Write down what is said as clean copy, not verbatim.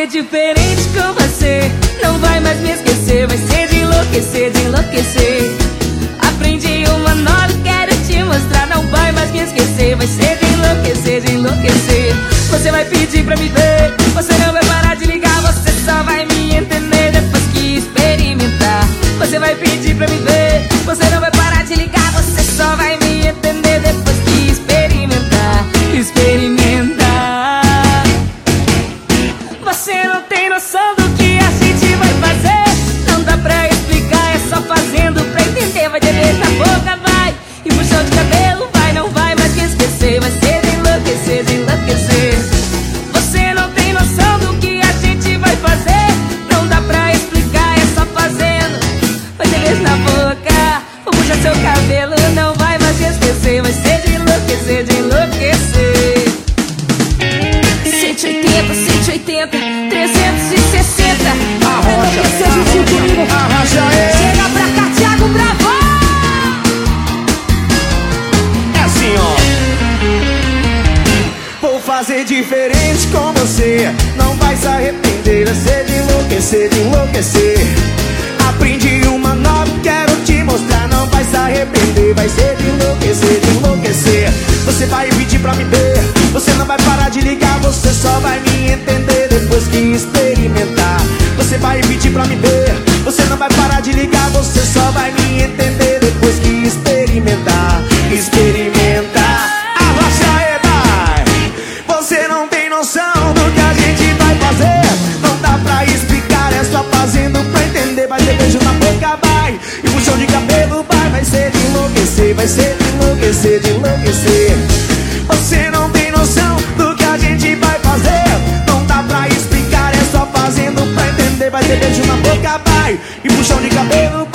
ser diferente com você. Não vai mais me esquecer, vai ser de enlouquecer, de enlouquecer. Aprendi uma nova e quero te mostrar. Não vai mais me esquecer, vai ser de enlouquecer, de enlouquecer. Você vai pedir pra me ver, você não vai parar de ligar. Você só vai me entender depois que experimentar. Você vai pedir pra me ver, você não vai parar de ligar. Você só vai me entender depois que experimentar. Experimentar. Você não tem noção do que a gente vai fazer. Não dá pra explicar, é só fazendo pra entender. Vai ter beijo na boca, vai, e puxão de cabelo, vai. Não vai mais me esquecer, vai ser de enlouquecer, de enlouquecer. Você não tem noção do que a gente vai fazer. Não dá pra explicar, é só fazendo. Vai ter beijo na boca, vou puxar seu cabelo. Não vai mais me esquecer, vai ser de enlouquecer, de enlouquecer. 180, 180, 360. Arrocha, arrocha, chega pra cá, Thiago Bravo. é assim, ó. Vou fazer diferente com você. Não vai se arrepender, vai ser de enlouquecer, de enlouquecer. Aprendi uma nova, quero te mostrar. Não vai se arrepender, vai ser de enlouquecer, de enlouquecer. Você vai pedir pra me ver, você não vai parar de ligar. Você só vai me entender depois que experimentar. Você vai pedir pra me ver, você não vai parar de ligar. Você só vai me entender depois que experimentar. Experimentar. Arrocha aí, vai. Você não tem noção do que a gente vai fazer. Não dá pra explicar, é só fazendo pra entender. Vai ter beijo na boca, vai, e puxão de cabelo, vai. Vai ser de enlouquecer, vai ser de enlouquecer, de enlouquecer. Você não tem noção do que a gente vai fazer. Não dá pra explicar, é só fazendo pra entender. Vai ter beijo na boca, vai, e puxão de cabelo,